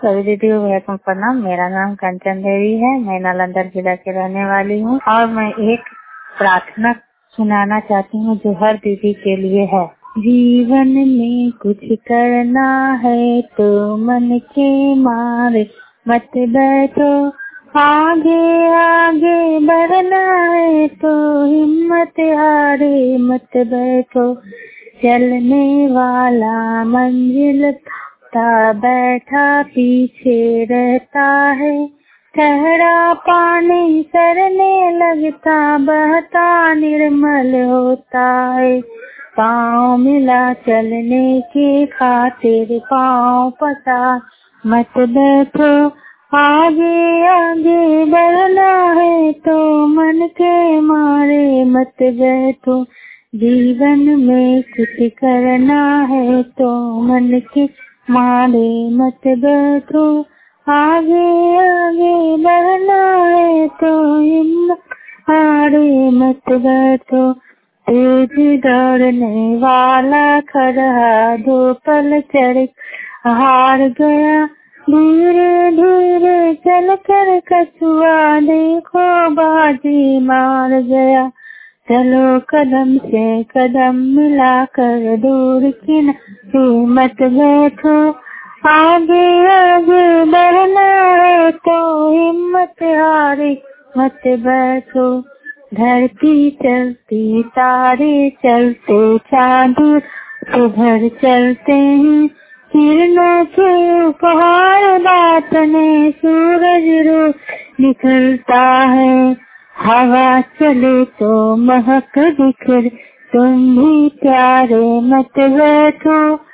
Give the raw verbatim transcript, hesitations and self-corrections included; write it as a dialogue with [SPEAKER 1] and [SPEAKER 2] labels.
[SPEAKER 1] सभी दीदी को वैलकम प्रणाम। मेरा नाम कंचन देवी है। मैं नालंदा जिला के रहने वाली हूँ और मैं एक प्रार्थना सुनाना चाहती हूँ जो हर दीदी के लिए है। जीवन में कुछ करना है तो मन के मारे मत बैठो, आगे आगे बढ़ना है तो हिम्मत हारे मत बैठो। चलने वाला मंजिल ता बैठा पीछे रहता है, ठहरा पानी सरने लगता बहता निर्मल होता है। पाँव मिला चलने के खातिर पाँव पसा मत बैठो, आगे आगे बढ़ना है तो मन के मारे मत बैठो। जीवन में कुछ करना है तो मन के मारे मत बैठो, आगे आगे बढ़ना है तो हिम्मत हारे मत बैठो। तेज दौड़ने वाला खड़ा दो पल चढ़ हार गया, धीरे धीरे चल कर कछुआ देखो बाजी मार गया। चलो कदम से कदम मिलाकर दूर किनारे मत बैठो, आगे आगे बढ़ना है तो हिम्मत हारे मत बैठो। धरती चलती तारे चलते चांद सुबह चलते हैं, किरणों के उपहार बांटने सूरज रोज निकलता है। हवा चले तो महक बिखर तुम भी प्यारे मत बैठो,